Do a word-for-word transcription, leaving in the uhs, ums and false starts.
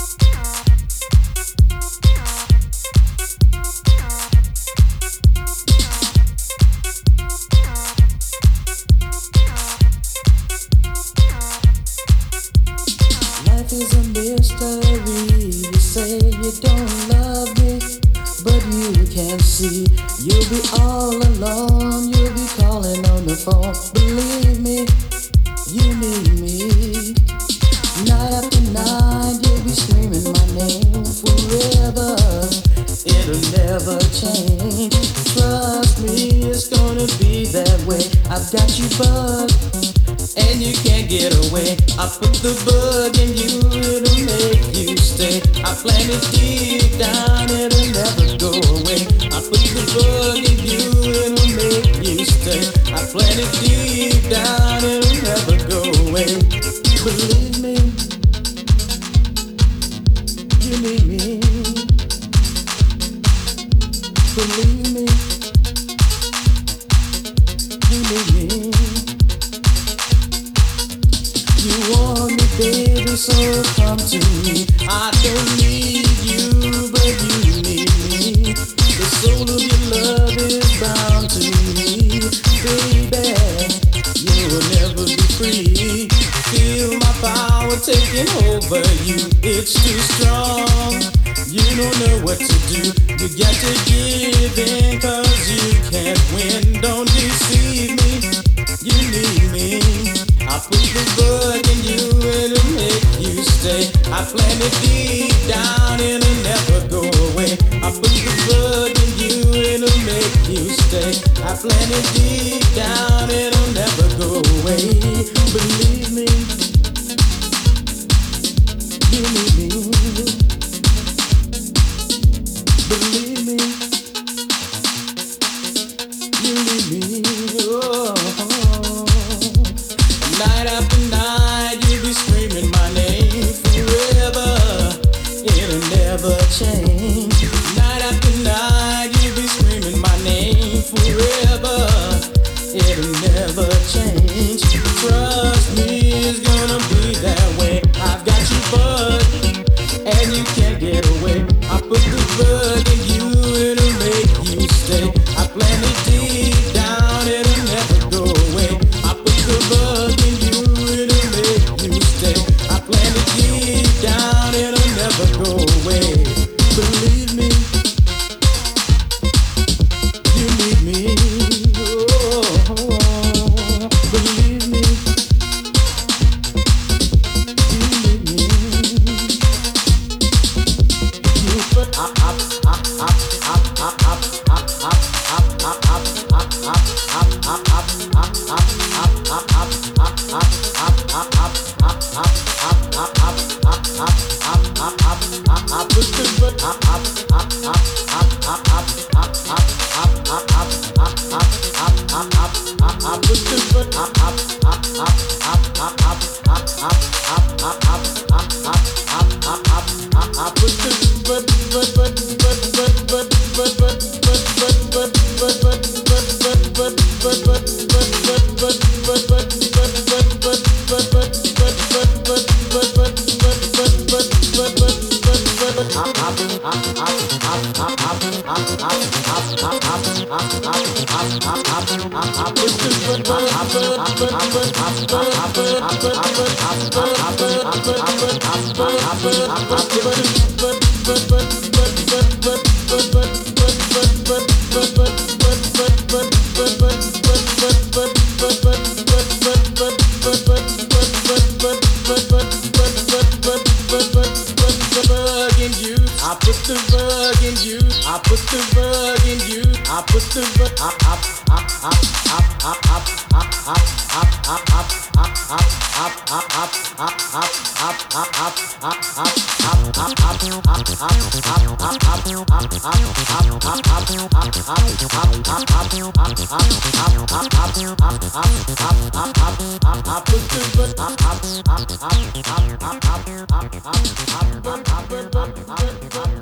Life is a mystery. You say you don't love me, but you can't see. You'll be all alone. You'll be calling on the phone. Believe me, you need me. Night after night, you'll be screaming my name forever. It'll never change. Trust me, it's gonna be that way. I've got you bugged, and you can't get away. I put the bug in you, it'll make you stay. I plant it deep down, it'll never go away. I put the bug in you, it'll make you stay. I plant it deep down, it'll never go away. Believe me, you need me. Believe me, you need me. You want me, baby, so come to me. I don't need you, but you need me. The soul of your love is bound to me, baby. You will never be free. Feel my power taking over you. It's too strong. You don't know what to do. You got to give in, cause you can't win. Don't deceive me. You need me. I put the bug in you, it'll make you stay. I plant it deep down, it'll never go away. I put the bug in you, it'll make you stay. I plant it deep down, it'll never go away. Believe me, you need me. Believe me, you need me. Oh. Night after night, you'll be screaming my name forever. It'll never change. Night after night, you'll be screaming my name forever. It'll never change. Trust me, it's gonna be that way. I've got you bugged, and you can't get away. I put the bug in you, it'll make you stay. I plant it deep down, it'll never go away. I put the bug in you, it'll make you stay. I plant it deep down, it'll never go away. Believe me, you need me. Oh, believe me, you need me. You put up, up, up, up, up, up, up, up, up, up, up, up, up, up, up, I put the bug in you. I put the bug in you. I put the bug up up up up up up up up up up up up up up